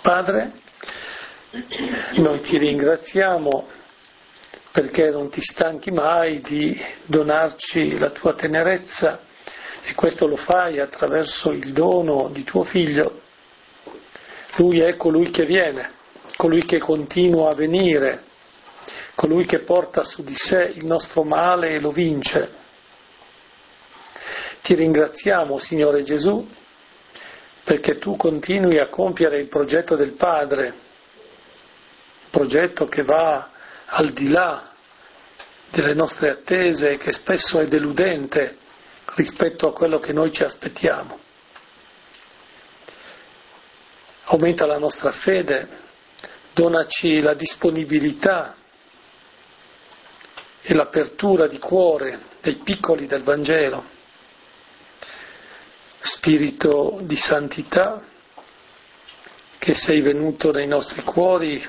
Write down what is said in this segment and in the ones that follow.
Padre, noi ti ringraziamo perché non ti stanchi mai di donarci la tua tenerezza e questo lo fai attraverso il dono di tuo Figlio. Lui è colui che viene, colui che continua a venire, colui che porta su di sé il nostro male e lo vince. Ti ringraziamo, Signore Gesù, perché tu continui a compiere il progetto del Padre, progetto che va al di là delle nostre attese e che spesso è deludente rispetto a quello che noi ci aspettiamo. Aumenta la nostra fede, donaci la disponibilità e l'apertura di cuore dei piccoli del Vangelo, Spirito di santità che sei venuto nei nostri cuori,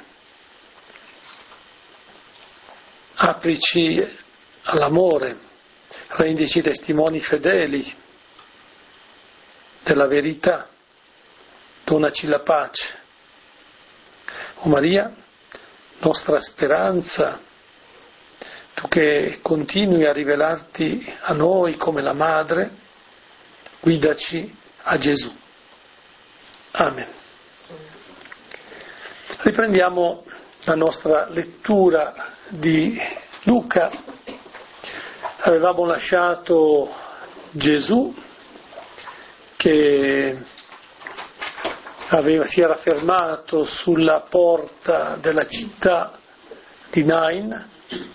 aprici all'amore, rendici testimoni fedeli della verità, donaci la pace. O Maria, nostra speranza, tu che continui a rivelarti a noi come la Madre, guidaci a Gesù. Amen. Riprendiamo la nostra lettura di Luca. Avevamo lasciato Gesù che si era fermato sulla porta della città di Nain,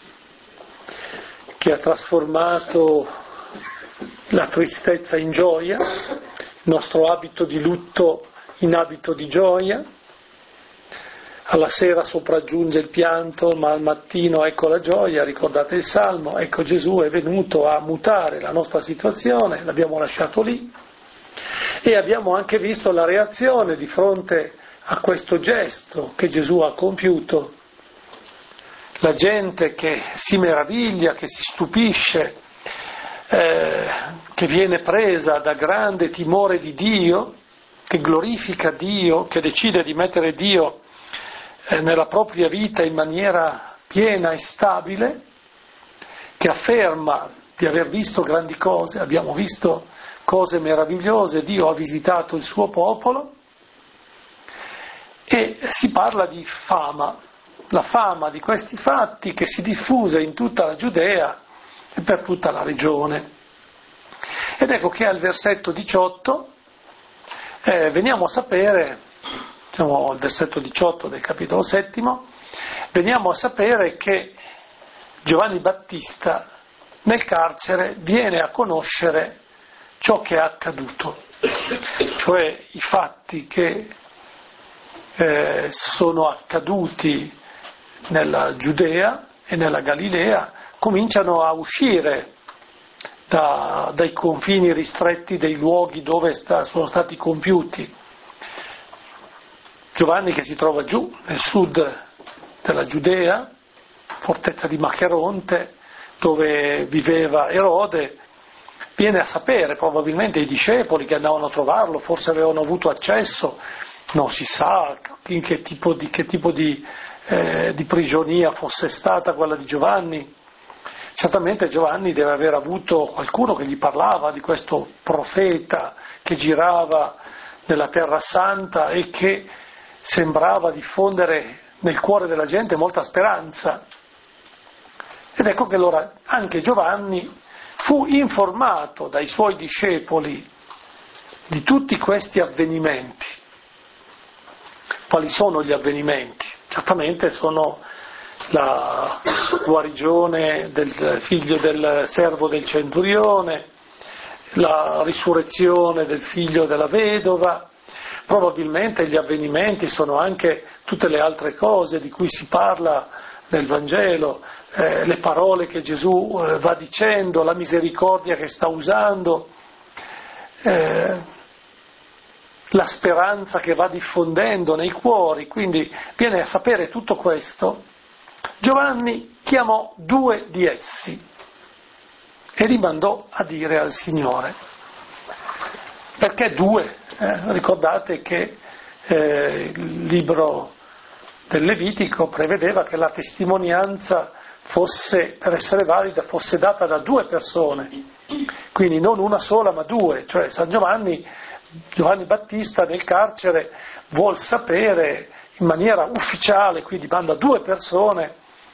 che ha trasformato la tristezza in gioia, il nostro abito di lutto in abito di gioia. Alla sera sopraggiunge il pianto, ma al mattino ecco la gioia, ricordate il Salmo, ecco Gesù è venuto a mutare la nostra situazione, l'abbiamo lasciato lì e abbiamo anche visto la reazione di fronte a questo gesto che Gesù ha compiuto. La gente che si meraviglia, che si stupisce, che viene presa da grande timore di Dio, che glorifica Dio, che decide di mettere Dio nella propria vita in maniera piena e stabile, che afferma di aver visto grandi cose, abbiamo visto cose meravigliose, Dio ha visitato il suo popolo, e si parla di fama, la fama di questi fatti che si diffuse in tutta la Giudea e per tutta la regione. Ed ecco che al versetto 18 veniamo a sapere, siamo al versetto 18 del capitolo 7, veniamo a sapere che Giovanni Battista nel carcere viene a conoscere ciò che è accaduto, cioè i fatti che sono accaduti nella Giudea e nella Galilea cominciano a uscire dai confini ristretti dei luoghi dove sono stati compiuti. Giovanni, che si trova giù nel sud della Giudea, fortezza di Macheronte, dove viveva Erode, viene a sapere, probabilmente i discepoli che andavano a trovarlo, forse avevano avuto accesso, non si sa in che tipo di prigionia fosse stata quella di Giovanni. Certamente Giovanni deve aver avuto qualcuno che gli parlava di questo profeta che girava nella Terra Santa e che sembrava diffondere nel cuore della gente molta speranza. Ed ecco che allora anche Giovanni fu informato dai suoi discepoli di tutti questi avvenimenti. Quali sono gli avvenimenti? Certamente sono la guarigione del figlio del servo del centurione, la risurrezione del figlio della vedova. Probabilmente gli avvenimenti sono anche tutte le altre cose di cui si parla nel Vangelo, le parole che Gesù va dicendo, la misericordia che sta usando, la speranza che va diffondendo nei cuori. Quindi viene a sapere tutto questo. Giovanni chiamò 2 di essi e li mandò a dire al Signore. Perché 2? Ricordate che il libro del Levitico prevedeva che la testimonianza fosse, per essere valida, fosse data da 2 persone, quindi non una sola ma 2, cioè San Giovanni Battista nel carcere vuol sapere in maniera ufficiale, quindi manda 2 persone,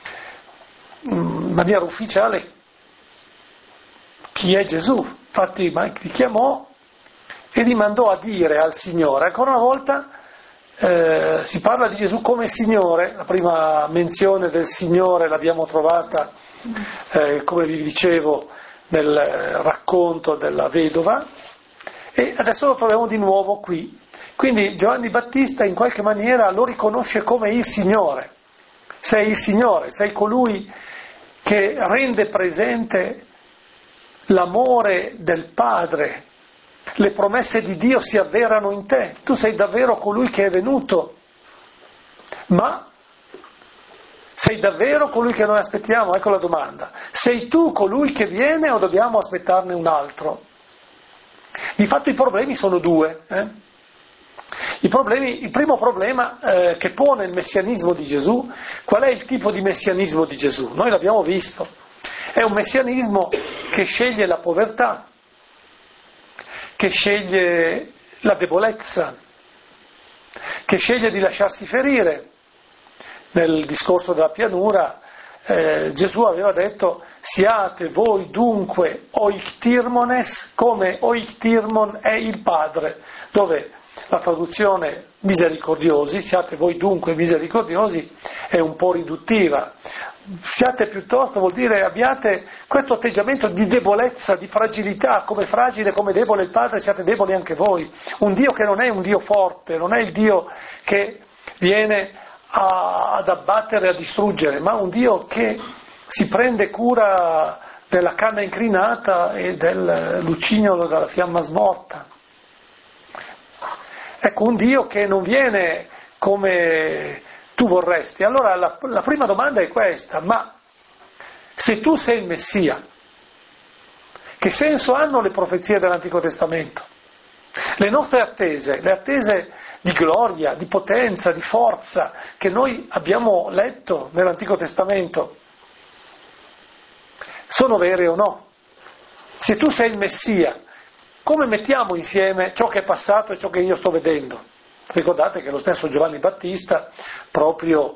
in maniera ufficiale, chi è Gesù. Infatti li chiamò e li mandò a dire al Signore. Ancora una volta si parla di Gesù come Signore. La prima menzione del Signore l'abbiamo trovata, come vi dicevo, nel racconto della vedova, e adesso lo troviamo di nuovo qui. Quindi Giovanni Battista in qualche maniera lo riconosce come il Signore. Sei il Signore, sei colui che rende presente l'amore del Padre, le promesse di Dio si avverano in te, tu sei davvero colui che è venuto, ma sei davvero colui che noi aspettiamo? Ecco la domanda. Sei tu colui che viene o dobbiamo aspettarne un altro? Di fatto i problemi sono 2. Il primo problema che pone il messianismo di Gesù, qual è il tipo di messianismo di Gesù? Noi l'abbiamo visto, è un messianismo che sceglie la povertà, che sceglie la debolezza, che sceglie di lasciarsi ferire. Nel discorso della pianura Gesù aveva detto: siate voi dunque oiktirmones come oiktirmon è il Padre, dove la traduzione misericordiosi, siate voi dunque misericordiosi, è un po' riduttiva. Siate piuttosto vuol dire abbiate questo atteggiamento di debolezza, di fragilità, come fragile, come debole il Padre, siate deboli anche voi. Un Dio che non è un Dio forte, non è il Dio che viene ad abbattere, a distruggere, ma un Dio che si prende cura della canna incrinata e del lucignolo della fiamma smorta. Ecco, un Dio che non viene come tu vorresti. Allora la prima domanda è questa: ma se tu sei il Messia, che senso hanno le profezie dell'Antico Testamento? Le nostre attese, le attese di gloria, di potenza, di forza che noi abbiamo letto nell'Antico Testamento, sono vere o no? Se tu sei il Messia, come mettiamo insieme ciò che è passato e ciò che io sto vedendo? Ricordate che lo stesso Giovanni Battista, proprio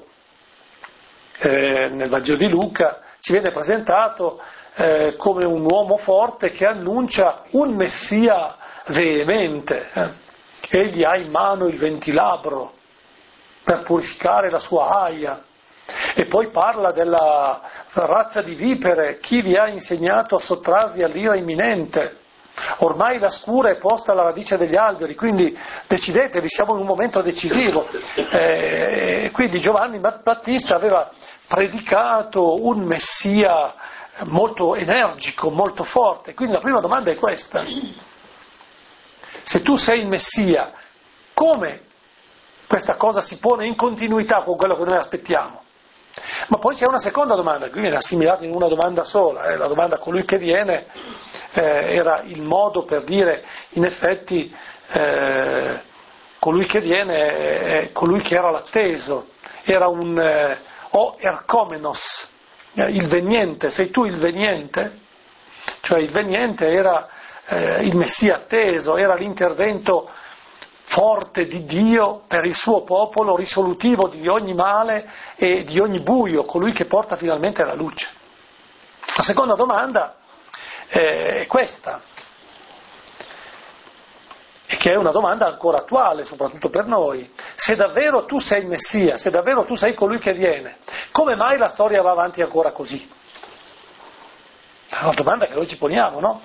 nel Vangelo di Luca, ci viene presentato come un uomo forte che annuncia un Messia veemente. Egli ha in mano il ventilabro per purificare la sua aia, e poi parla della razza di vipere: chi vi ha insegnato a sottrarvi all'ira imminente? Ormai la scura è posta alla radice degli alberi, quindi decidetevi, siamo in un momento decisivo. Quindi Giovanni Battista aveva predicato un Messia molto energico, molto forte. Quindi la prima domanda è questa: se tu sei il Messia, come questa cosa si pone in continuità con quello che noi aspettiamo? Ma poi c'è una seconda domanda, qui viene assimilata in una domanda sola, la domanda a colui che viene era il modo per dire, in effetti, colui che viene è colui che era l'atteso, era un ercomenos, il veniente. Sei tu il veniente? Cioè il veniente era il Messia atteso, era l'intervento forte di Dio per il suo popolo, risolutivo di ogni male e di ogni buio, colui che porta finalmente la luce. La seconda domanda è questa, e che è una domanda ancora attuale, soprattutto per noi: se davvero tu sei il Messia, se davvero tu sei colui che viene, come mai la storia va avanti ancora così? È una domanda che noi ci poniamo, no?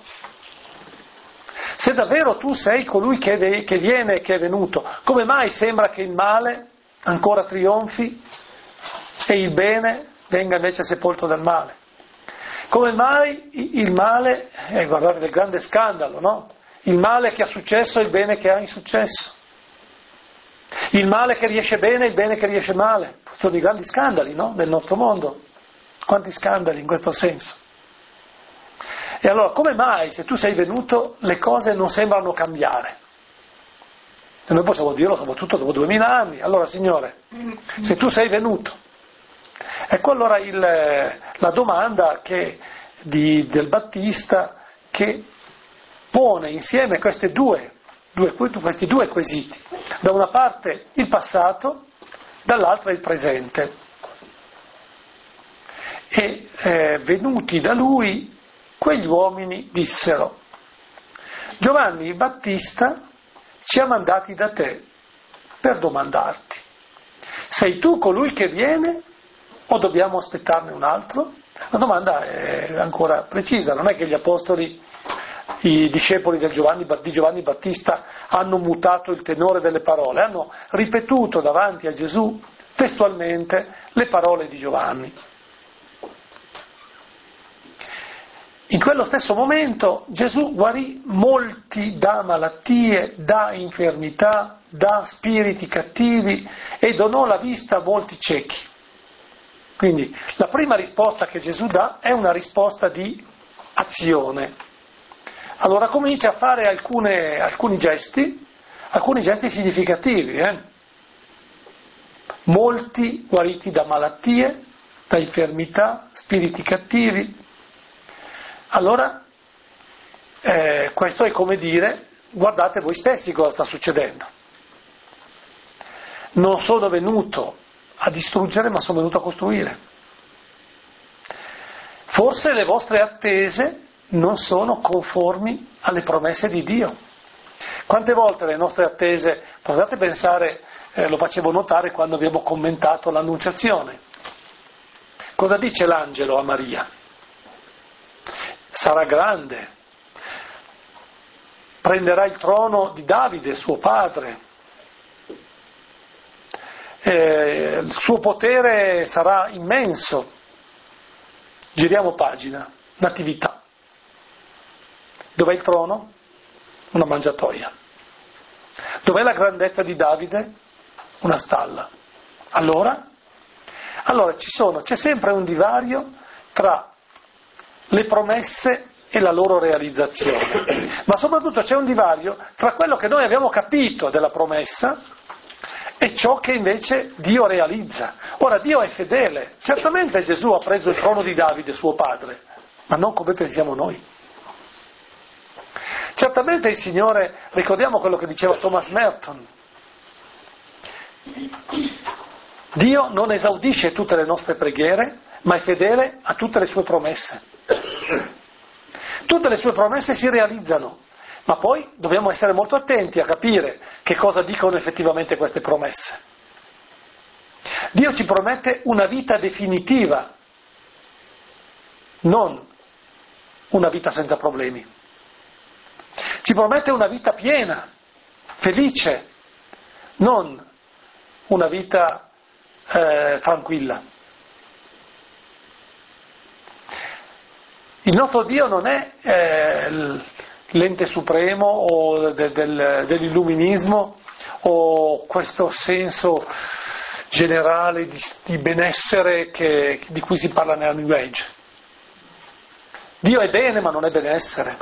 Se davvero tu sei colui che viene e che è venuto, come mai sembra che il male ancora trionfi e il bene venga invece sepolto dal male? Come mai il male, guardate il grande scandalo, no? Il male che ha successo e il bene che ha insuccesso. Il male che riesce bene e il bene che riesce male. Sono i grandi scandali, no? Del nostro mondo. Quanti scandali in questo senso. E allora, come mai, se tu sei venuto, le cose non sembrano cambiare? E noi possiamo dirlo soprattutto dopo 2000 anni. Allora, Signore, se tu sei venuto, ecco allora la domanda del Battista che pone insieme questi due quesiti. Da una parte il passato, dall'altra il presente. E venuti da lui, quegli uomini dissero: Giovanni il Battista ci ha mandati da te per domandarti: sei tu colui che viene o dobbiamo aspettarne un altro? La domanda è ancora precisa, non è che gli apostoli, i discepoli di Giovanni Battista, hanno mutato il tenore delle parole, hanno ripetuto davanti a Gesù testualmente le parole di Giovanni. In quello stesso momento Gesù guarì molti da malattie, da infermità, da spiriti cattivi e donò la vista a molti ciechi. Quindi la prima risposta che Gesù dà è una risposta di azione. Allora comincia a fare alcuni gesti significativi. Molti guariti da malattie, da infermità, spiriti cattivi. Allora, questo è come dire: guardate voi stessi cosa sta succedendo. Non sono venuto a distruggere, ma sono venuto a costruire. Forse le vostre attese non sono conformi alle promesse di Dio. Quante volte le nostre attese, potete pensare, lo facevo notare quando abbiamo commentato l'Annunciazione. Cosa dice l'angelo a Maria? Sarà grande, prenderà il trono di Davide, suo padre, il suo potere sarà immenso. Giriamo pagina, Natività. Dov'è il trono? Una mangiatoia. Dov'è la grandezza di Davide? Una stalla. Allora c'è sempre un divario tra le promesse e la loro realizzazione, ma soprattutto c'è un divario tra quello che noi abbiamo capito della promessa e ciò che invece Dio realizza. Ora, Dio è fedele. Certamente Gesù ha preso il trono di Davide, suo padre, ma non come pensiamo noi. Certamente il Signore, ricordiamo quello che diceva Thomas Merton, Dio non esaudisce tutte le nostre preghiere, ma è fedele a tutte le sue promesse. Tutte le sue promesse si realizzano, ma poi dobbiamo essere molto attenti a capire che cosa dicono effettivamente queste promesse. Dio ci promette una vita definitiva, non una vita senza problemi. Ci promette una vita piena, felice, non una vita tranquilla. Il nostro Dio non è l'ente supremo o dell'illuminismo o questo senso generale di benessere di cui si parla nella New Age. Dio è bene ma non è benessere.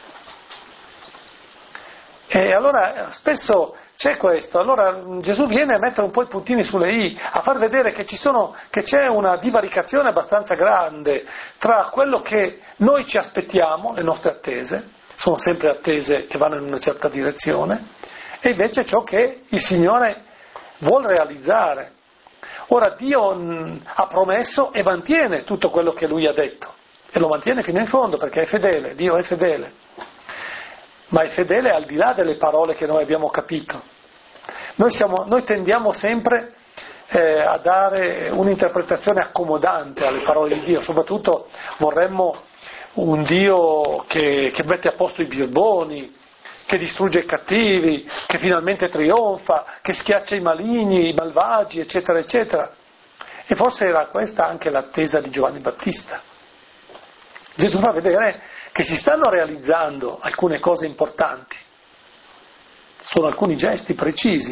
E allora spesso c'è questo, allora Gesù viene a mettere un po' i puntini sulle i, a far vedere che c'è una divaricazione abbastanza grande tra quello che noi ci aspettiamo, le nostre attese, sono sempre attese che vanno in una certa direzione, e invece ciò che il Signore vuol realizzare. Ora Dio ha promesso e mantiene tutto quello che Lui ha detto, e lo mantiene fino in fondo perché è fedele, Dio è fedele. Ma è fedele al di là delle parole che noi abbiamo capito. Noi tendiamo sempre a dare un'interpretazione accomodante alle parole di Dio, soprattutto vorremmo un Dio che mette a posto i birboni, che distrugge i cattivi, che finalmente trionfa, che schiaccia i maligni, i malvagi, eccetera, eccetera. E forse era questa anche l'attesa di Giovanni Battista. Gesù fa vedere che si stanno realizzando alcune cose importanti. Sono alcuni gesti precisi,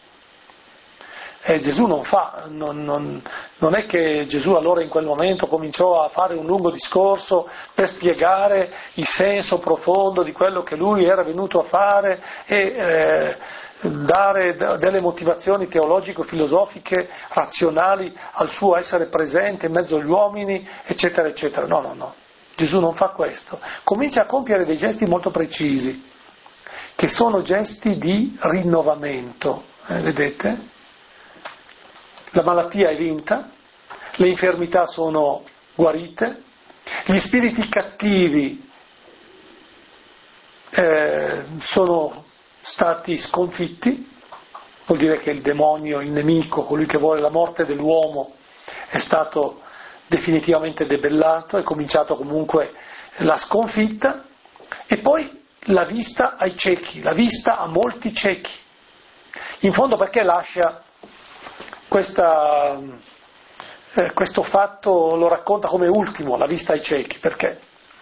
E Gesù non è che Gesù allora in quel momento cominciò a fare un lungo discorso per spiegare il senso profondo di quello che lui era venuto a fare e dare delle motivazioni teologico-filosofiche razionali al suo essere presente in mezzo agli uomini, eccetera, eccetera. No. Gesù non fa questo. Comincia a compiere dei gesti molto precisi, che sono gesti di rinnovamento. Vedete? La malattia è vinta, le infermità sono guarite, gli spiriti cattivi sono stati sconfitti, vuol dire che il demonio, il nemico, colui che vuole la morte dell'uomo, è stato definitivamente debellato, è cominciato comunque la sconfitta, e poi la vista ai ciechi, la vista a molti ciechi. In fondo perché lascia questo fatto, lo racconta come ultimo, la vista ai ciechi? Perché?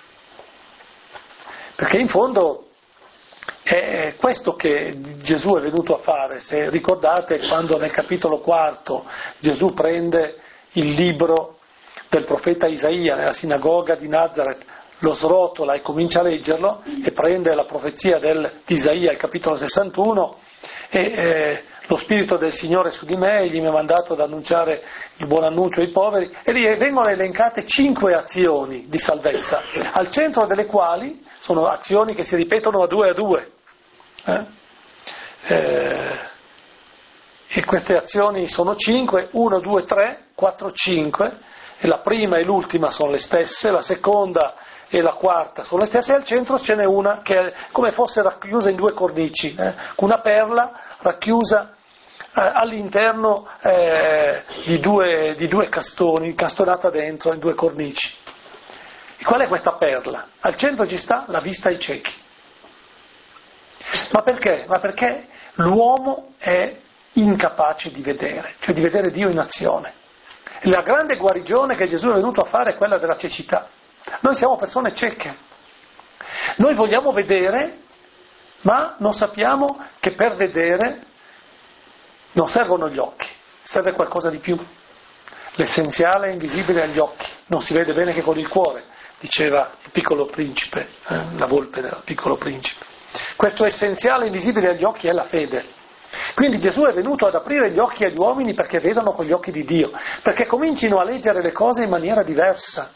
Perché in fondo è questo che Gesù è venuto a fare. Se ricordate, quando nel capitolo 4 Gesù prende il libro del profeta Isaia nella sinagoga di Nazareth, lo srotola e comincia a leggerlo, e prende la profezia di Isaia, il capitolo 61, e lo Spirito del Signore è su di me, egli mi ha mandato ad annunciare il buon annuncio ai poveri, e lì vengono elencate 5 azioni di salvezza, al centro delle quali sono azioni che si ripetono a due. E queste azioni sono 5, 1, 2, 3, 4, 5, e la prima e l'ultima sono le stesse, la seconda e la quarta sono le stesse, e al centro ce n'è una che è come fosse racchiusa in 2 cornici, una perla racchiusa all'interno di due castoni, incastonata dentro in 2 cornici. E qual è questa perla? Al centro ci sta la vista ai ciechi. Ma perché? Ma perché l'uomo è incapace di vedere, cioè di vedere Dio in azione. La grande guarigione che Gesù è venuto a fare è quella della cecità. Noi siamo persone cieche. Noi vogliamo vedere, ma non sappiamo che per vedere non servono gli occhi, serve qualcosa di più. L'essenziale è invisibile agli occhi, non si vede bene che con il cuore, diceva il piccolo principe, la volpe del piccolo principe. Questo essenziale invisibile agli occhi è la fede. Quindi Gesù è venuto ad aprire gli occhi agli uomini perché vedano con gli occhi di Dio, perché comincino a leggere le cose in maniera diversa.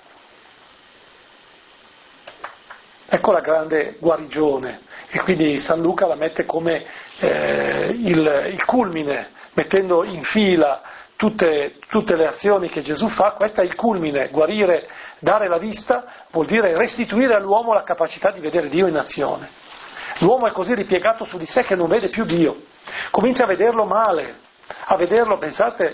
Ecco la grande guarigione, e quindi San Luca la mette come il culmine, mettendo in fila tutte le azioni che Gesù fa. Questo è il culmine. Guarire, dare la vista, vuol dire restituire all'uomo la capacità di vedere Dio in azione. L'uomo è così ripiegato su di sé che non vede più Dio, comincia a vederlo male, a vederlo, pensate,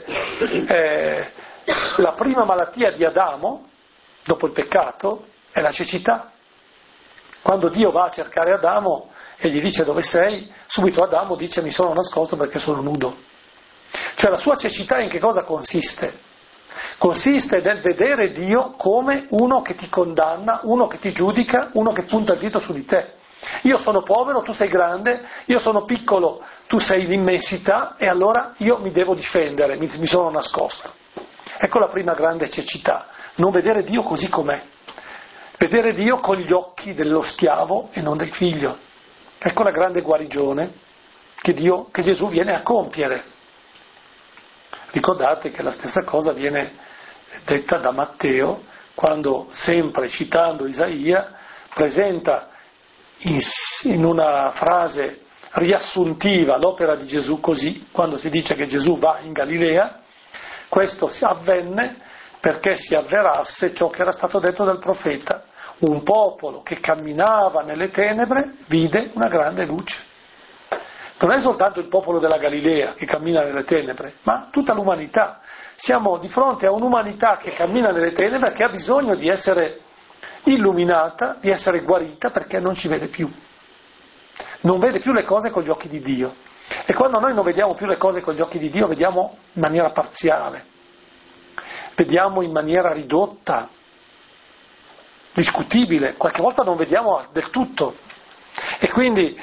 la prima malattia di Adamo, dopo il peccato, è la cecità. Quando Dio va a cercare Adamo e gli dice dove sei, subito Adamo dice mi sono nascosto perché sono nudo. Cioè la sua cecità in che cosa consiste? Consiste nel vedere Dio come uno che ti condanna, uno che ti giudica, uno che punta il dito su di te. Io sono povero, tu sei grande, io sono piccolo, tu sei l'immensità, e allora io mi devo difendere, mi sono nascosto. Ecco la prima grande cecità, non vedere Dio così com'è, vedere Dio con gli occhi dello schiavo e non del figlio. Ecco la grande guarigione che Gesù viene a compiere. Ricordate che la stessa cosa viene detta da Matteo, quando, sempre citando Isaia, presenta in una frase riassuntiva l'opera di Gesù così, quando si dice che Gesù va in Galilea. Questo si avvenne perché si avverasse ciò che era stato detto dal profeta: un popolo che camminava nelle tenebre vide una grande luce. Non è soltanto il popolo della Galilea che cammina nelle tenebre, ma tutta l'umanità. Siamo di fronte a un'umanità che cammina nelle tenebre, che ha bisogno di essere illuminata, di essere guarita, perché non ci vede più. Non vede più le cose con gli occhi di Dio. E quando noi non vediamo più le cose con gli occhi di Dio, vediamo in maniera parziale, vediamo in maniera ridotta, discutibile, qualche volta non vediamo del tutto. E quindi,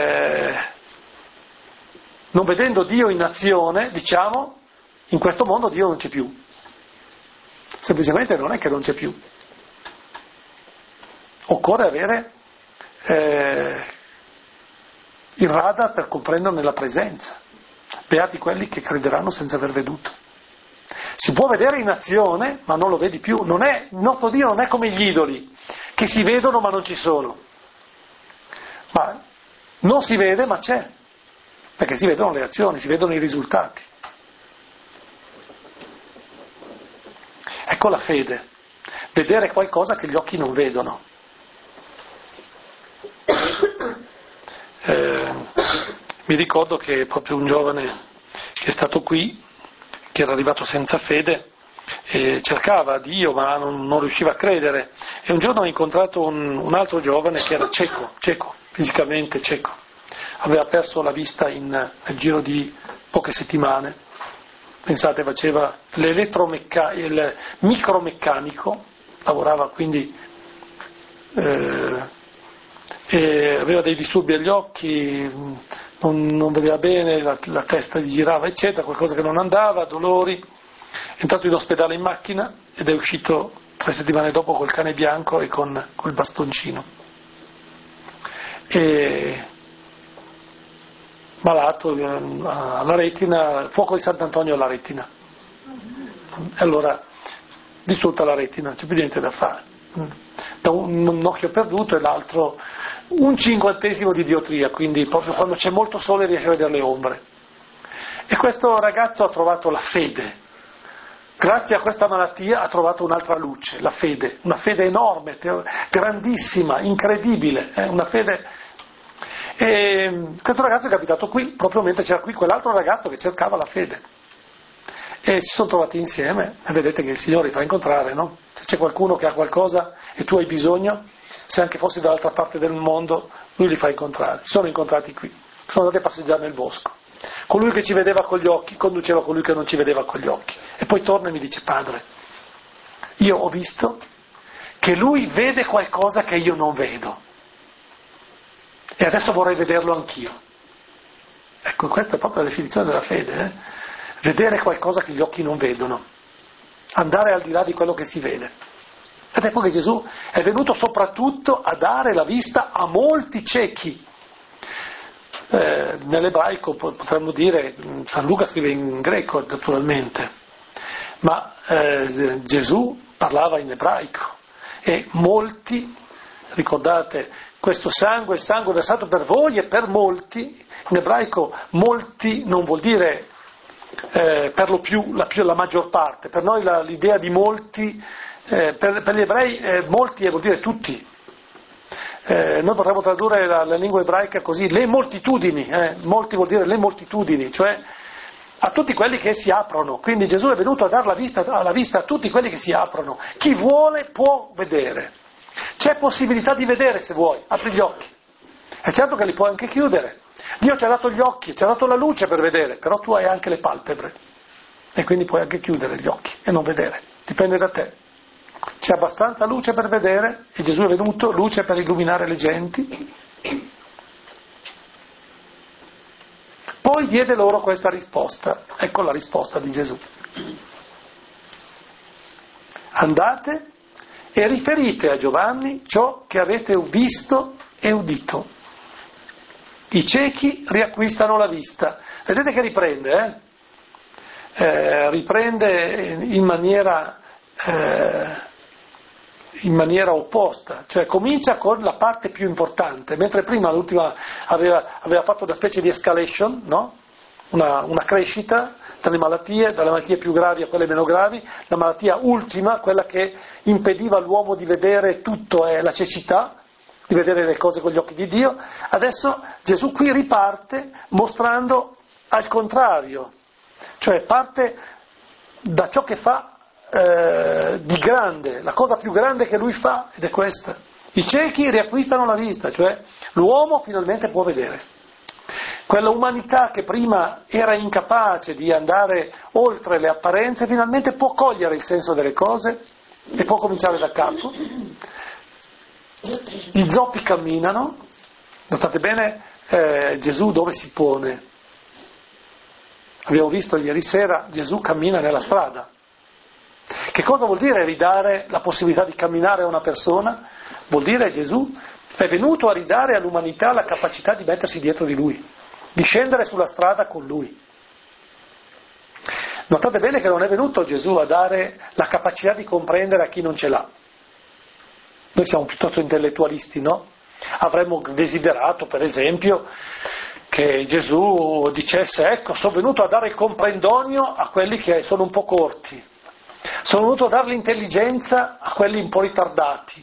non vedendo Dio in azione, diciamo, in questo mondo Dio non c'è più. Semplicemente non è che non c'è più. Occorre avere il radar per comprenderne la presenza. Beati quelli che crederanno senza aver veduto. Si può vedere in azione, ma non lo vedi più. Il nostro Dio non è come gli idoli, che si vedono ma non ci sono. Ma non si vede, ma c'è. Perché si vedono le azioni, si vedono i risultati. Ecco la fede. Vedere qualcosa che gli occhi non vedono. Mi ricordo che proprio un giovane che è stato qui, che era arrivato senza fede, cercava Dio ma non riusciva a credere, e un giorno ho incontrato un altro giovane che era cieco, fisicamente cieco, aveva perso la vista nel giro di poche settimane. Pensate, faceva il micromeccanico, lavorava quindi e aveva dei disturbi agli occhi, non vedeva bene, la testa gli girava eccetera, qualcosa che non andava, dolori. È entrato in ospedale in macchina ed è uscito 3 settimane dopo col cane bianco e col bastoncino, e malato alla retina, fuoco di Sant'Antonio alla retina, e allora distrutta la retina, non c'è più niente da fare, da un occhio perduto e l'altro 1/50 di diotria, quindi proprio quando c'è molto sole riesce a vedere le ombre. E questo ragazzo ha trovato la fede. Grazie a questa malattia ha trovato un'altra luce, la fede, una fede enorme, grandissima, incredibile, una fede. E questo ragazzo è capitato qui, proprio mentre c'era qui quell'altro ragazzo che cercava la fede. E si sono trovati insieme, e vedete che il Signore li fa incontrare, no? Se c'è qualcuno che ha qualcosa e tu hai bisogno, se anche fossi dall'altra parte del mondo, Lui li fa incontrare. Si sono incontrati qui, sono andati a passeggiare nel bosco. Colui che ci vedeva con gli occhi conduceva colui che non ci vedeva con gli occhi. E poi torna e mi dice: Padre, io ho visto che lui vede qualcosa che io non vedo. E adesso vorrei vederlo anch'io. Ecco, questa è proprio la definizione della fede, Vedere qualcosa che gli occhi non vedono. Andare al di là di quello che si vede. Ed ecco che Gesù è venuto soprattutto a dare la vista a molti ciechi. Nell'ebraico potremmo dire, San Luca scrive in greco naturalmente, ma Gesù parlava in ebraico e molti, ricordate, questo sangue, il sangue versato per voi e per molti, in ebraico molti non vuol dire per lo più, la maggior parte, per noi l'idea di molti, per gli ebrei molti vuol dire tutti. Noi potremmo tradurre la lingua ebraica così, le moltitudini, molti vuol dire le moltitudini, cioè a tutti quelli che si aprono. Quindi Gesù è venuto a dare la vista a tutti quelli che si aprono. Chi vuole può vedere. C'è possibilità di vedere se vuoi, apri gli occhi. È certo che li puoi anche chiudere. Dio ci ha dato gli occhi, ci ha dato la luce per vedere, però tu hai anche le palpebre e quindi puoi anche chiudere gli occhi e non vedere, dipende da te. C'è abbastanza luce per vedere e Gesù è venuto, luce per illuminare le genti. Poi diede loro questa risposta, ecco la risposta di Gesù. Andate e riferite a Giovanni ciò che avete visto e udito. I ciechi riacquistano la vista. Vedete che riprende, riprende in maniera opposta, cioè comincia con la parte più importante, mentre prima l'ultima aveva fatto una specie di escalation, no? Una crescita dalle malattie più gravi a quelle meno gravi. La malattia ultima, quella che impediva all'uomo di vedere tutto, è la cecità, di vedere le cose con gli occhi di Dio. Adesso Gesù qui riparte mostrando al contrario, cioè parte da ciò che fa di grande, la cosa più grande che lui fa, ed è questa: i ciechi riacquistano la vista, cioè l'uomo finalmente può vedere. Quella umanità che prima era incapace di andare oltre le apparenze finalmente può cogliere il senso delle cose e può cominciare da capo. I zoppi camminano. Notate bene Gesù dove si pone. Abbiamo visto ieri sera, Gesù cammina nella strada. Che cosa vuol dire ridare la possibilità di camminare a una persona? Vuol dire Gesù È venuto a ridare all'umanità la capacità di mettersi dietro di Lui, di scendere sulla strada con Lui. Notate bene che non è venuto Gesù a dare la capacità di comprendere a chi non ce l'ha. Noi siamo piuttosto intellettualisti, no? Avremmo desiderato, per esempio, che Gesù dicesse: ecco, sono venuto a dare il comprendonio a quelli che sono un po' corti, sono venuto a dare l'intelligenza a quelli un po' ritardati.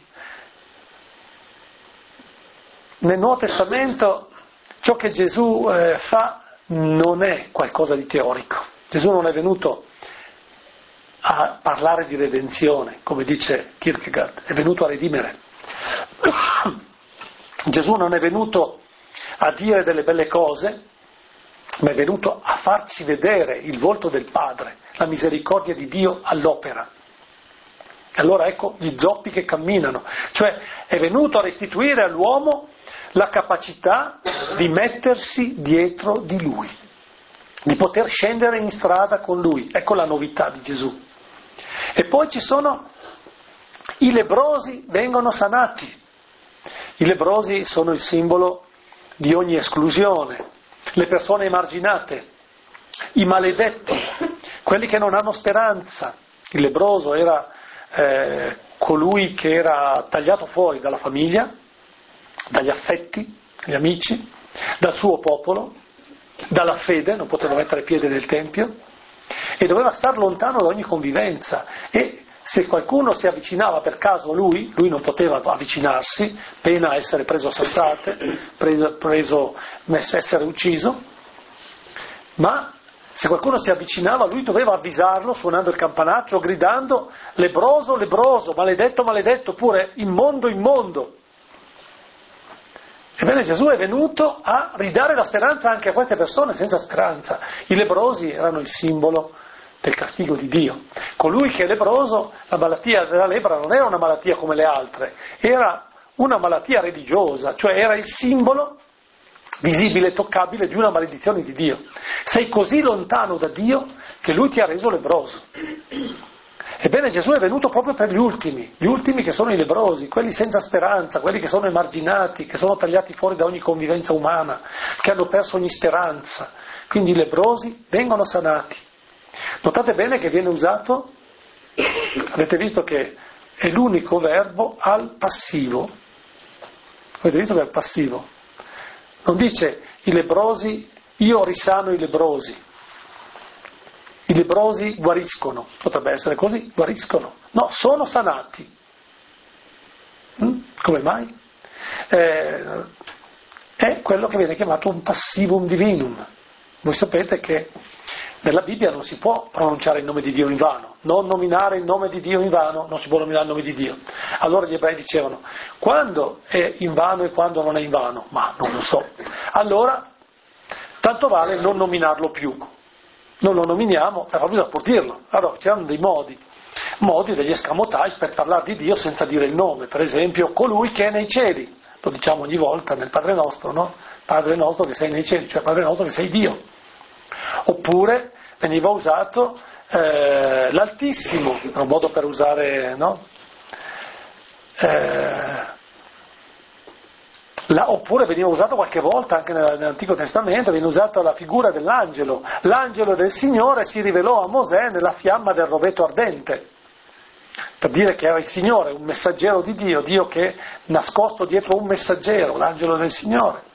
Nel Nuovo Testamento ciò che Gesù fa non è qualcosa di teorico. Gesù non è venuto a parlare di redenzione, come dice Kierkegaard, è venuto a redimere. Gesù non è venuto a dire delle belle cose, ma è venuto a farci vedere il volto del Padre, la misericordia di Dio all'opera. E allora ecco gli zoppi che camminano, cioè è venuto a restituire all'uomo la capacità di mettersi dietro di Lui, di poter scendere in strada con Lui. Ecco la novità di Gesù. E poi ci sono i lebbrosi, vengono sanati. I lebbrosi sono il simbolo di ogni esclusione, le persone emarginate, i maledetti, quelli che non hanno speranza. Il lebbroso era colui che era tagliato fuori dalla famiglia, dagli affetti, dagli amici, dal suo popolo, dalla fede, non poteva mettere piede nel Tempio, e doveva star lontano da ogni convivenza. E se qualcuno si avvicinava per caso a lui non poteva avvicinarsi, pena essere preso a sassate, essere ucciso, ma se qualcuno si avvicinava, lui doveva avvisarlo suonando il campanaccio, gridando: lebbroso, lebbroso, maledetto, maledetto, oppure immondo, immondo. Ebbene, Gesù è venuto a ridare la speranza anche a queste persone senza speranza. I lebbrosi erano il simbolo del castigo di Dio. Colui che è lebbroso, la malattia della lebbra non era una malattia come le altre, era una malattia religiosa, cioè era il simbolo visibile e toccabile di una maledizione di Dio. Sei così lontano da Dio che Lui ti ha reso lebbroso. Ebbene, Gesù è venuto proprio per gli ultimi che sono i lebbrosi, quelli senza speranza, quelli che sono emarginati, che sono tagliati fuori da ogni convivenza umana, che hanno perso ogni speranza. Quindi i lebbrosi vengono sanati. Notate bene che viene usato, avete visto che è l'unico verbo al passivo. Avete visto che è al passivo? Non dice i lebbrosi, io risano i lebbrosi. I lebbrosi guariscono, potrebbe essere così, guariscono. No, sono sanati. Come mai? È quello che viene chiamato un passivum divinum. Voi sapete che nella Bibbia non si può pronunciare il nome di Dio in vano, non nominare il nome di Dio in vano, non si può nominare il nome di Dio. Allora gli ebrei dicevano: quando è in vano e quando non è in vano? Ma non lo so. Allora, tanto vale non nominarlo più. Non lo nominiamo, però bisogna pur dirlo. Allora c'erano dei modi, degli escamotage per parlare di Dio senza dire il nome. Per esempio, colui che è nei cieli. Lo diciamo ogni volta nel Padre Nostro, no? Padre nostro che sei nei cieli, cioè Padre nostro che sei Dio. Oppure veniva usato l'Altissimo, era un modo per usare, no? Oppure veniva usato qualche volta anche nell'Antico Testamento, viene usata la figura dell'angelo. L'angelo del Signore si rivelò a Mosè nella fiamma del roveto ardente, per dire che era il Signore, un messaggero di Dio, Dio che è nascosto dietro un messaggero, l'angelo del Signore.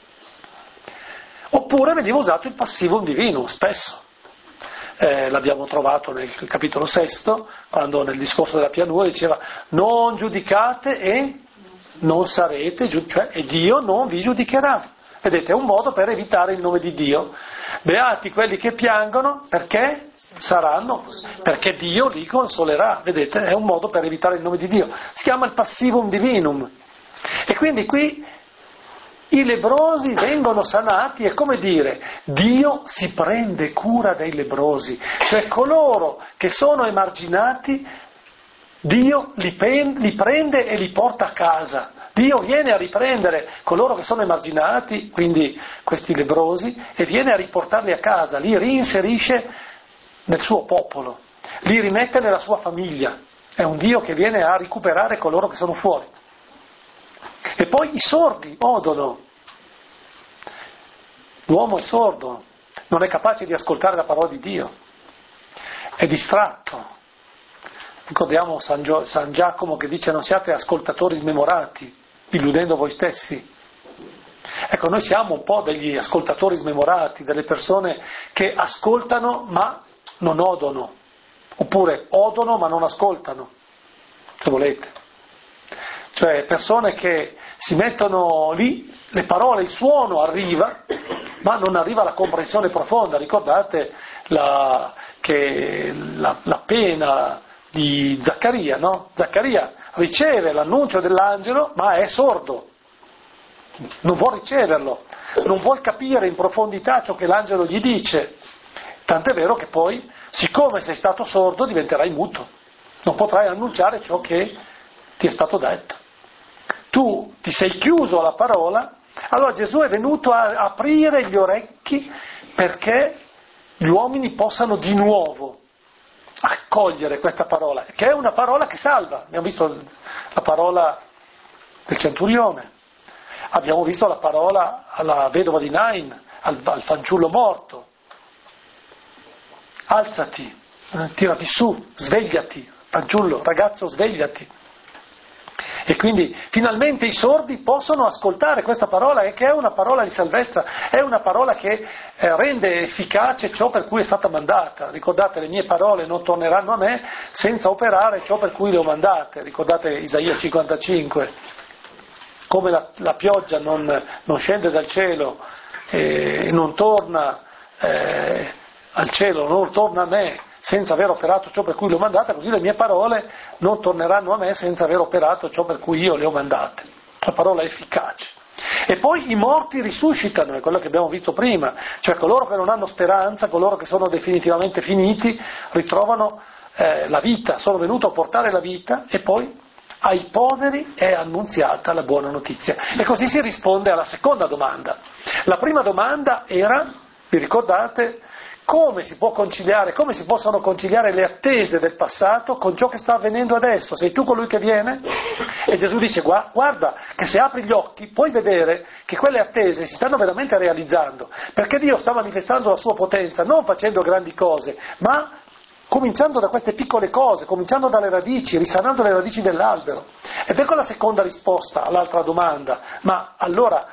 Oppure veniva usato il passivum divinum, spesso. L'abbiamo trovato nel capitolo 6, quando nel discorso della pianura diceva: non giudicate e non sarete, cioè e Dio non vi giudicherà. Vedete, è un modo per evitare il nome di Dio. Beati quelli che piangono, perché saranno, perché Dio li consolerà. Vedete, è un modo per evitare il nome di Dio. Si chiama il passivum divinum. E quindi qui i lebbrosi vengono sanati, è come dire, Dio si prende cura dei lebbrosi, cioè coloro che sono emarginati, Dio li prende e li porta a casa. Dio viene a riprendere coloro che sono emarginati, quindi questi lebbrosi, e viene a riportarli a casa, li reinserisce nel suo popolo, li rimette nella sua famiglia. È un Dio che viene a recuperare coloro che sono fuori. E poi i sordi odono. L'uomo è sordo, non è capace di ascoltare la parola di Dio, è distratto. Ricordiamo San Giacomo che dice: non siate ascoltatori smemorati, illudendo voi stessi. Ecco, noi siamo un po' degli ascoltatori smemorati, delle persone che ascoltano ma non odono, oppure odono ma non ascoltano, se volete. Cioè persone che si mettono lì, le parole, il suono arriva, ma non arriva la comprensione profonda. Ricordate la pena di Zaccaria, no? Zaccaria riceve l'annuncio dell'angelo, ma è sordo, non vuol riceverlo, non vuol capire in profondità ciò che l'angelo gli dice, tant'è vero che poi, siccome sei stato sordo, diventerai muto, non potrai annunciare ciò che ti è stato detto. Tu ti sei chiuso alla parola, allora Gesù è venuto a aprire gli orecchi perché gli uomini possano di nuovo accogliere questa parola, che è una parola che salva. Abbiamo visto la parola del centurione, abbiamo visto la parola alla vedova di Nain, al fanciullo morto: alzati, tirati su, svegliati, fanciullo, ragazzo, svegliati. E quindi finalmente i sordi possono ascoltare questa parola, che è una parola di salvezza, è una parola che rende efficace ciò per cui è stata mandata. Ricordate, le mie parole non torneranno a me senza operare ciò per cui le ho mandate. Ricordate Isaia 55, come la pioggia non scende dal cielo e non torna al cielo, non torna a me senza aver operato ciò per cui le ho mandate, così le mie parole non torneranno a me senza aver operato ciò per cui io le ho mandate. La parola è efficace. E poi i morti risuscitano, è quello che abbiamo visto prima, cioè coloro che non hanno speranza, coloro che sono definitivamente finiti, ritrovano la vita, sono venuto a portare la vita, e poi ai poveri è annunziata la buona notizia. E così si risponde alla seconda domanda. La prima domanda era, vi ricordate, come si può conciliare, come si possono conciliare le attese del passato con ciò che sta avvenendo adesso? Sei tu colui che viene? E Gesù dice: guarda che se apri gli occhi puoi vedere che quelle attese si stanno veramente realizzando, perché Dio sta manifestando la sua potenza, non facendo grandi cose, ma cominciando da queste piccole cose, cominciando dalle radici, risanando le radici dell'albero. Ed ecco la seconda risposta all'altra domanda: ma allora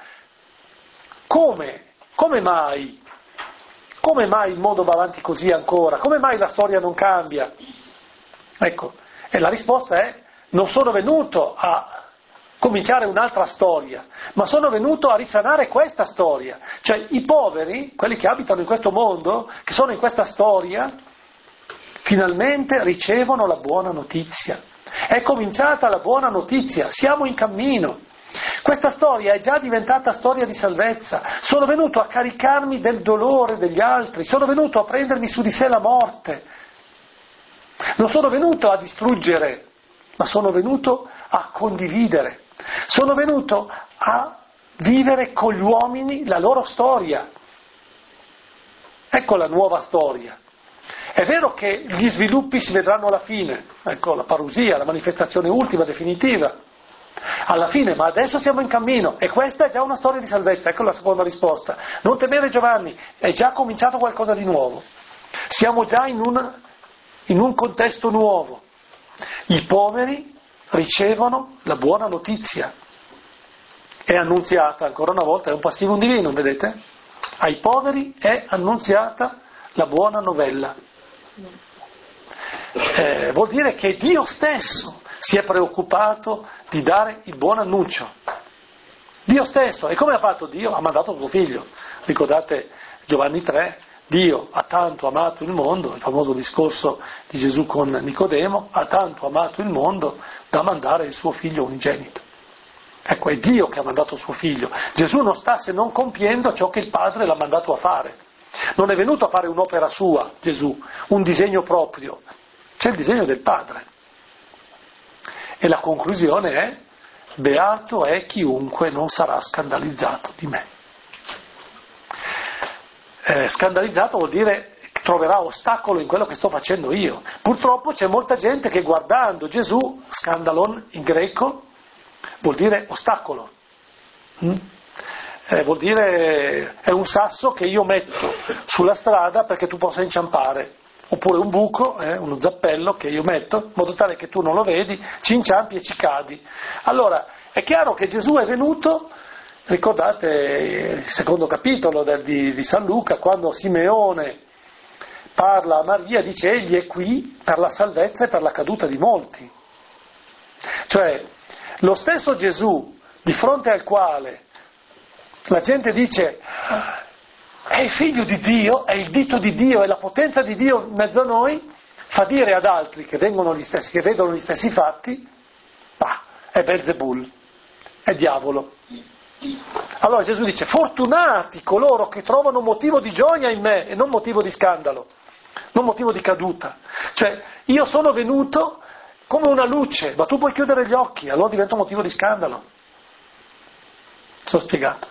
come mai? Come mai il mondo va avanti così ancora? Come mai la storia non cambia? Ecco, e la risposta è: non sono venuto a cominciare un'altra storia, ma sono venuto a risanare questa storia. Cioè i poveri, quelli che abitano in questo mondo, che sono in questa storia, finalmente ricevono la buona notizia. È cominciata la buona notizia, siamo in cammino. Questa storia è già diventata storia di salvezza. Sono venuto a caricarmi del dolore degli altri, sono venuto a prendermi su di sé la morte. Non sono venuto a distruggere, ma sono venuto a condividere. Sono venuto a vivere con gli uomini la loro storia. Ecco la nuova storia. È vero che gli sviluppi si vedranno alla fine, ecco la parusia, la manifestazione ultima, definitiva, alla fine, ma adesso siamo in cammino e questa è già una storia di salvezza. Ecco la seconda risposta: non temere, Giovanni, è già cominciato qualcosa di nuovo, siamo già in un contesto nuovo. I poveri ricevono la buona notizia, è annunziata, ancora una volta è un passivum divinum, vedete? Ai poveri è annunziata la buona novella. Vuol dire che Dio stesso si è preoccupato di dare il buon annuncio. Dio stesso. E come ha fatto Dio? Ha mandato suo figlio. Ricordate Giovanni 3, Dio ha tanto amato il mondo, il famoso discorso di Gesù con Nicodemo, ha tanto amato il mondo da mandare il suo figlio unigenito. Ecco, è Dio che ha mandato suo figlio. Gesù non sta se non compiendo ciò che il Padre l'ha mandato a fare. Non è venuto a fare un'opera sua, Gesù, un disegno proprio. C'è il disegno del Padre. E la conclusione è: beato è chiunque non sarà scandalizzato di me. Scandalizzato vuol dire che troverà ostacolo in quello che sto facendo io. Purtroppo c'è molta gente che guardando Gesù, scandalon in greco, vuol dire ostacolo. Vuol dire è un sasso che io metto sulla strada perché tu possa inciampare, oppure un buco, uno zappello che io metto in modo tale che tu non lo vedi, ci inciampi e ci cadi. Allora è chiaro che Gesù è venuto, ricordate il secondo capitolo di San Luca, quando Simeone parla a Maria, dice egli è qui per la salvezza e per la caduta di molti. Cioè lo stesso Gesù di fronte al quale la gente dice è il figlio di Dio, è il dito di Dio, è la potenza di Dio in mezzo a noi, fa dire ad altri che vedono gli stessi fatti, è Belzebul, è diavolo. Allora Gesù dice fortunati coloro che trovano motivo di gioia in me e non motivo di scandalo, non motivo di caduta. Cioè io sono venuto come una luce, ma tu puoi chiudere gli occhi, allora diventa un motivo di scandalo. Sono spiegato.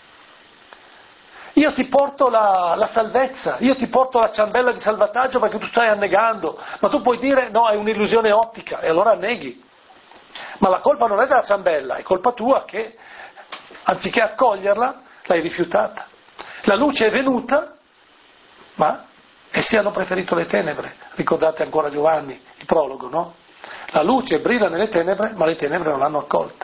Io ti porto la salvezza, io ti porto la ciambella di salvataggio perché tu stai annegando, ma tu puoi dire no, è un'illusione ottica, e allora anneghi. Ma la colpa non è della ciambella, è colpa tua che anziché accoglierla l'hai rifiutata. La luce è venuta, ma essi hanno preferito le tenebre. Ricordate ancora Giovanni, il prologo, no? La luce brilla nelle tenebre, ma le tenebre non l'hanno accolta.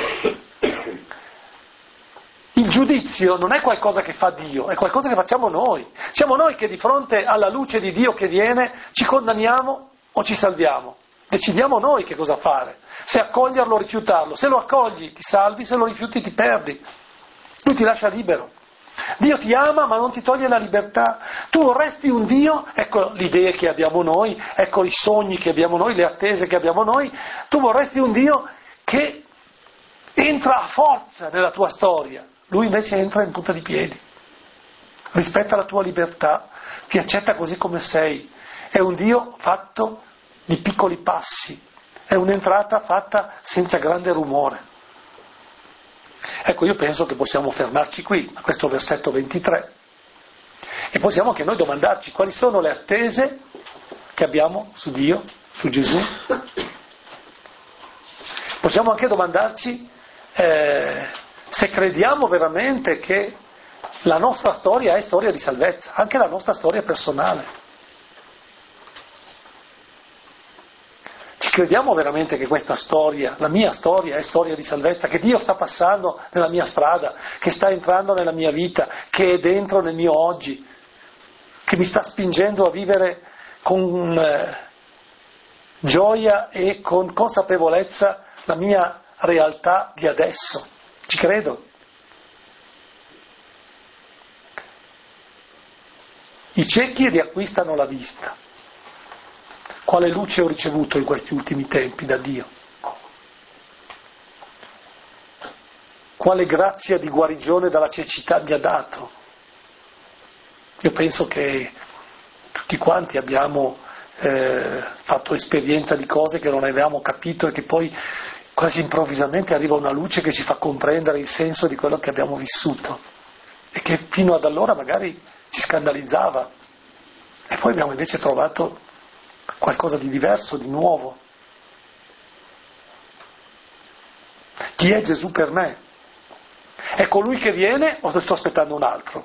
Il giudizio non è qualcosa che fa Dio, è qualcosa che facciamo noi. Siamo noi che di fronte alla luce di Dio che viene ci condanniamo o ci salviamo. Decidiamo noi che cosa fare, se accoglierlo o rifiutarlo. Se lo accogli ti salvi, se lo rifiuti ti perdi. Lui ti lascia libero. Dio ti ama ma non ti toglie la libertà. Tu vorresti un Dio, ecco le idee che abbiamo noi, ecco i sogni che abbiamo noi, le attese che abbiamo noi. Tu vorresti un Dio che entra a forza nella tua storia. Lui invece entra in punta di piedi, rispetta la tua libertà, ti accetta così come sei. È un Dio fatto di piccoli passi, è un'entrata fatta senza grande rumore. Ecco, io penso che possiamo fermarci qui, a questo versetto 23, e possiamo anche noi domandarci quali sono le attese che abbiamo su Dio, su Gesù. Possiamo anche domandarci se crediamo veramente che la nostra storia è storia di salvezza, anche la nostra storia personale. Ci crediamo veramente che questa storia, la mia storia, è storia di salvezza, che Dio sta passando nella mia strada, che sta entrando nella mia vita, che è dentro nel mio oggi, che mi sta spingendo a vivere con gioia e con consapevolezza la mia realtà di adesso. Ci credo. I ciechi riacquistano la vista. Quale luce ho ricevuto in questi ultimi tempi da Dio? Quale grazia di guarigione dalla cecità mi ha dato? Io penso che tutti quanti abbiamo fatto esperienza di cose che non avevamo capito e che poi quasi improvvisamente arriva una luce che ci fa comprendere il senso di quello che abbiamo vissuto e che fino ad allora magari ci scandalizzava, e poi abbiamo invece trovato qualcosa di diverso, di nuovo. Chi è Gesù per me? È colui che viene o sto aspettando un altro?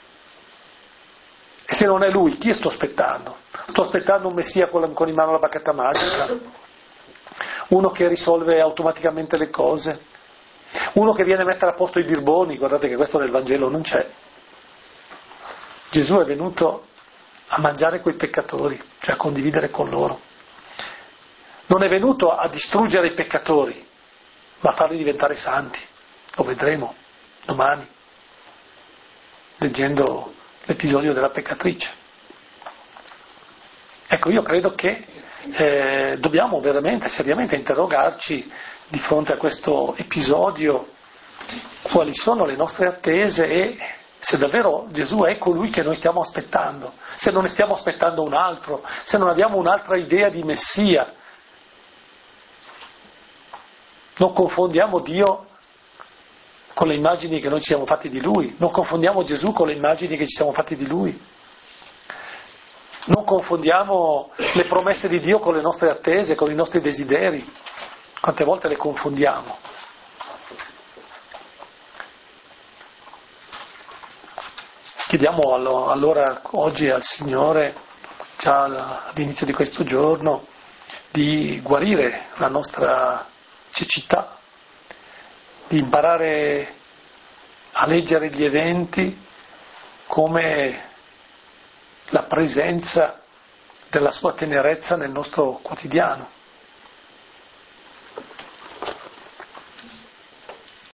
E se non è lui, chi sto aspettando? Sto aspettando un messia con in mano la bacchetta magica? Uno che risolve automaticamente le cose, uno che viene a mettere a posto i birboni. Guardate che questo nel Vangelo non c'è. Gesù è venuto a mangiare coi peccatori, cioè a condividere con loro. Non è venuto a distruggere i peccatori, ma a farli diventare santi. Lo vedremo domani, leggendo l'episodio della peccatrice. Ecco, io credo che dobbiamo veramente, seriamente interrogarci di fronte a questo episodio quali sono le nostre attese e se davvero Gesù è colui che noi stiamo aspettando, se non ne stiamo aspettando un altro, se non abbiamo un'altra idea di Messia. Non confondiamo Dio con le immagini che noi ci siamo fatti di Lui, non confondiamo Gesù con le immagini che ci siamo fatti di Lui. Non confondiamo le promesse di Dio con le nostre attese, con i nostri desideri. Quante volte le confondiamo? Chiediamo allora oggi al Signore, già all'inizio di questo giorno, di guarire la nostra cecità, di imparare a leggere gli eventi come la presenza della sua tenerezza nel nostro quotidiano.